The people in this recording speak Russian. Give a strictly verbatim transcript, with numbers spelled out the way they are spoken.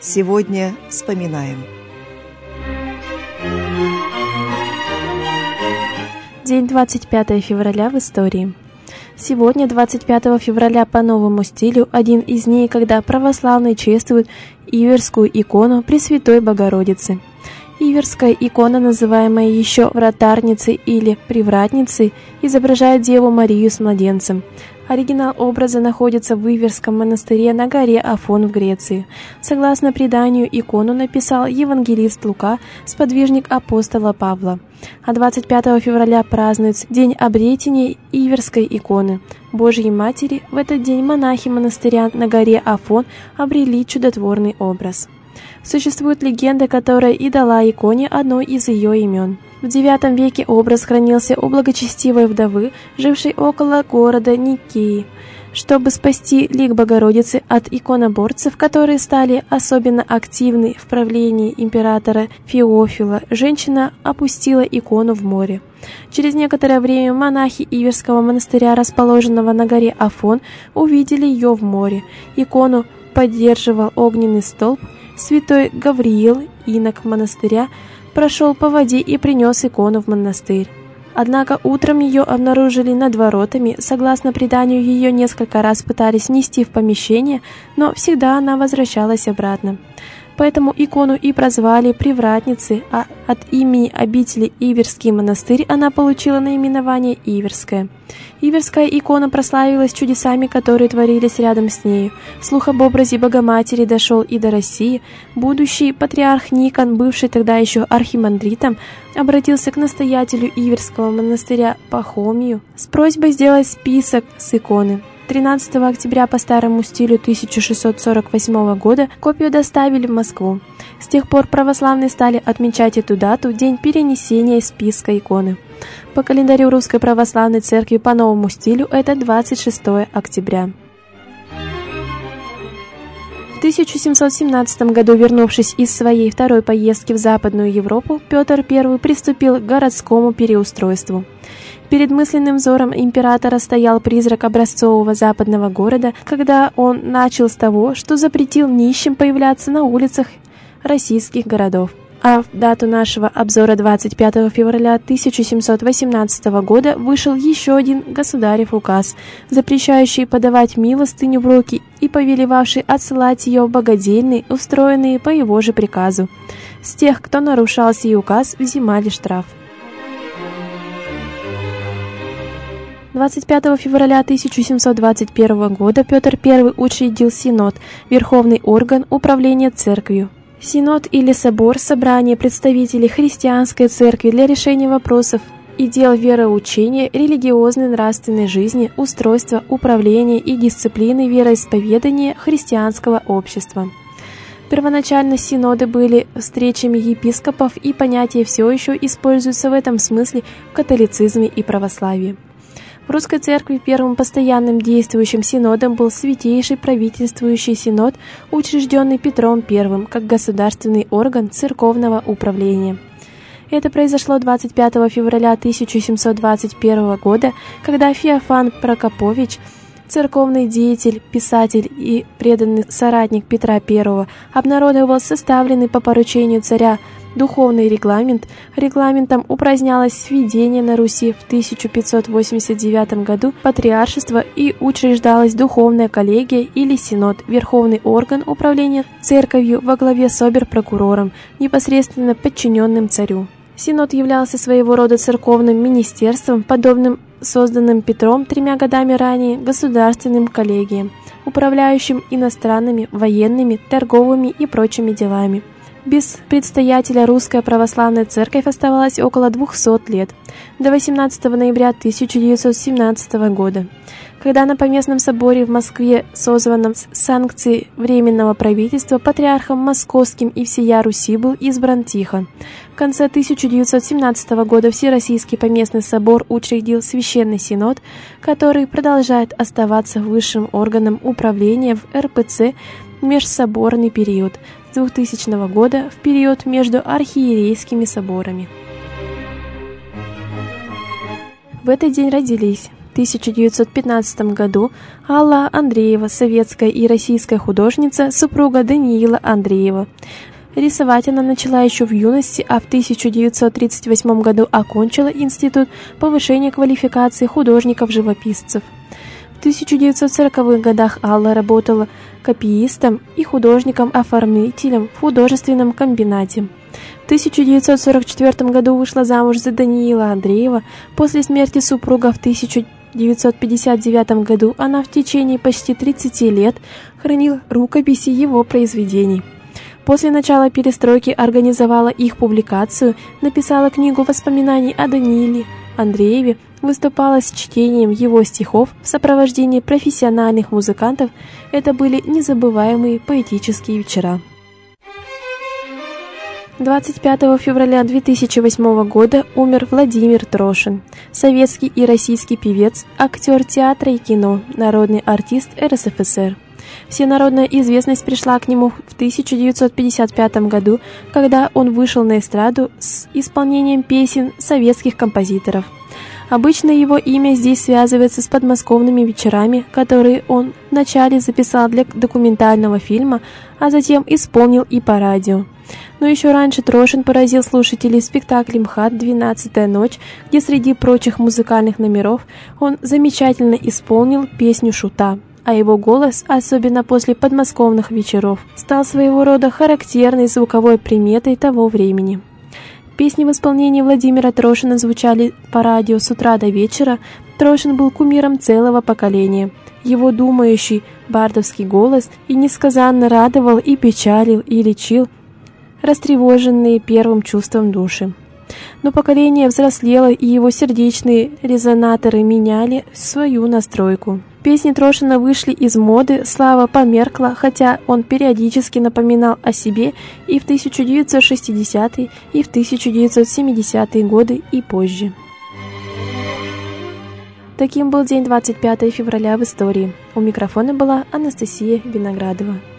Сегодня вспоминаем. День двадцать пятое февраля в истории. Сегодня, двадцать пятого февраля по новому стилю, один из дней, когда православные чествуют Иверскую икону Пресвятой Богородицы. Иверская икона, называемая еще Вратарницей или Привратницей, изображает Деву Марию с младенцем. Оригинал образа находится в Иверском монастыре на горе Афон в Греции. Согласно преданию, икону написал евангелист Лука, сподвижник апостола Павла. А двадцать пятого февраля празднуется День обретения Иверской иконы Божьей Матери. В этот день монахи монастыря на горе Афон обрели чудотворный образ. Существует легенда, которая и дала иконе одно из ее имен. В девятом веке образ хранился у благочестивой вдовы, жившей около города Никеи. Чтобы спасти лик Богородицы от иконоборцев, которые стали особенно активны в правлении императора Феофила, женщина опустила икону в море. Через некоторое время монахи Иверского монастыря, расположенного на горе Афон, увидели ее в море. Икону поддерживал огненный столб. Святой Гавриил, инок монастыря, прошел по воде и принес икону в монастырь. Однако утром ее обнаружили над воротами. Согласно преданию, ее несколько раз пытались внести в помещение, но всегда она возвращалась обратно. Поэтому икону и прозвали Привратницей, а от имени обители Иверский монастырь она получила наименование Иверская. Иверская икона прославилась чудесами, которые творились рядом с нею. Слух об образе Богоматери дошел и до России. Будущий патриарх Никон, бывший тогда еще архимандритом, обратился к настоятелю Иверского монастыря Пахомию с просьбой сделать список с иконы. тринадцатого октября по старому стилю тысяча шестьсот сорок восьмого года копию доставили в Москву. С тех пор православные стали отмечать эту дату, день перенесения списка иконы. По календарю Русской Православной Церкви по новому стилю это двадцать шестое октября. В тысяча семьсот семнадцатом году, вернувшись из своей второй поездки в Западную Европу, Петр Первый приступил к городскому переустройству. Перед мысленным взором императора стоял призрак образцового западного города, когда он начал с того, что запретил нищим появляться на улицах российских городов. А в дату нашего обзора двадцать пятого февраля тысяча семьсот восемнадцатого года вышел еще один государев указ, запрещающий подавать милостыню в руки и повелевавший отсылать ее в богадельни, устроенные по его же приказу. С тех, кто нарушал сей указ, взимали штраф. двадцать пятого февраля тысяча семьсот двадцать первого года Петр Первый учредил Синод, верховный орган управления церковью. Синод или собор – собрание представителей христианской церкви для решения вопросов и дел вероучения, религиозной нравственной жизни, устройства, управления и дисциплины вероисповедания христианского общества. Первоначально синоды были встречами епископов, и понятие все еще используется в этом смысле в католицизме и православии. В Русской Церкви первым постоянным действующим синодом был Святейший правительствующий синод, учрежденный Петром Первым как государственный орган церковного управления. Это произошло двадцать пятого февраля тысяча семьсот двадцать первого года, когда Феофан Прокопович, церковный деятель, писатель и преданный соратник Петра Первого, обнародовал составленный по поручению царя духовный регламент. Регламентом упразднялось сведение на Руси в тысяча пятьсот восемьдесят девятом году патриаршество и учреждалась духовная коллегия или синод, верховный орган управления церковью во главе с обер-прокурором, непосредственно подчиненным царю. Синод являлся своего рода церковным министерством, подобным созданным Петром тремя годами ранее государственным коллегиям, управляющим иностранными, военными, торговыми и прочими делами. Без предстоятеля Русская Православная Церковь оставалась около двухсот лет, до восемнадцатого ноября тысяча девятьсот семнадцатого года, когда на Поместном соборе в Москве, созванном с санкцией Временного правительства, патриархом Московским и всея Руси был избран Тихон. В конце тысяча девятьсот семнадцатого года Всероссийский Поместный собор учредил Священный Синод, который продолжает оставаться высшим органом управления в эр пэ цэ в межсоборный период с двухтысячного года, в период между архиерейскими соборами. В этот день родились тысяча девятьсот пятнадцатом году Алла Андреева, советская и российская художница, супруга Даниила Андреева. Рисовать она начала еще в юности, а в тысяча девятьсот тридцать восьмом году окончила Институт повышения квалификации художников-живописцев. В тысяча девятьсот сороковых годах Алла работала копиистом и художником-оформителем в художественном комбинате. В тысяча девятьсот сорок четвёртом году вышла замуж за Даниила Андреева. После смерти супруга в тысяча девятьсот пятьдесят девятом году она в течение почти тридцати лет хранила рукописи его произведений. После начала перестройки организовала их публикацию, написала книгу воспоминаний о Данииле Андрееве, выступала с чтением его стихов в сопровождении профессиональных музыкантов. Это были незабываемые поэтические вечера. двадцать пятого февраля две тысячи восьмого года умер Владимир Трошин, советский и российский певец, актер театра и кино, народный артист эр эс эф эс эр. Всенародная известность пришла к нему в тысяча девятьсот пятьдесят пятом году, когда он вышел на эстраду с исполнением песен советских композиторов. Обычно его имя здесь связывается с подмосковными вечерами, которые он вначале записал для документального фильма, а затем исполнил и по радио. Но еще раньше Трошин поразил слушателей спектаклем МХАТ «Двенадцатая ночь», где среди прочих музыкальных номеров он замечательно исполнил песню «Шута», а его голос, особенно после подмосковных вечеров, стал своего рода характерной звуковой приметой того времени. Песни в исполнении Владимира Трошина звучали по радио с утра до вечера. Трошин был кумиром целого поколения. Его думающий бардовский голос и несказанно радовал и печалил, и лечил растревоженные первым чувством души. Но поколение взрослело, и его сердечные резонаторы меняли свою настройку. Песни Трошина вышли из моды, слава померкла, хотя он периодически напоминал о себе и в тысяча девятьсот шестидесятые, и в тысяча девятьсот семидесятые годы и позже. Таким был день двадцать пятого февраля в истории. У микрофона была Анастасия Виноградова.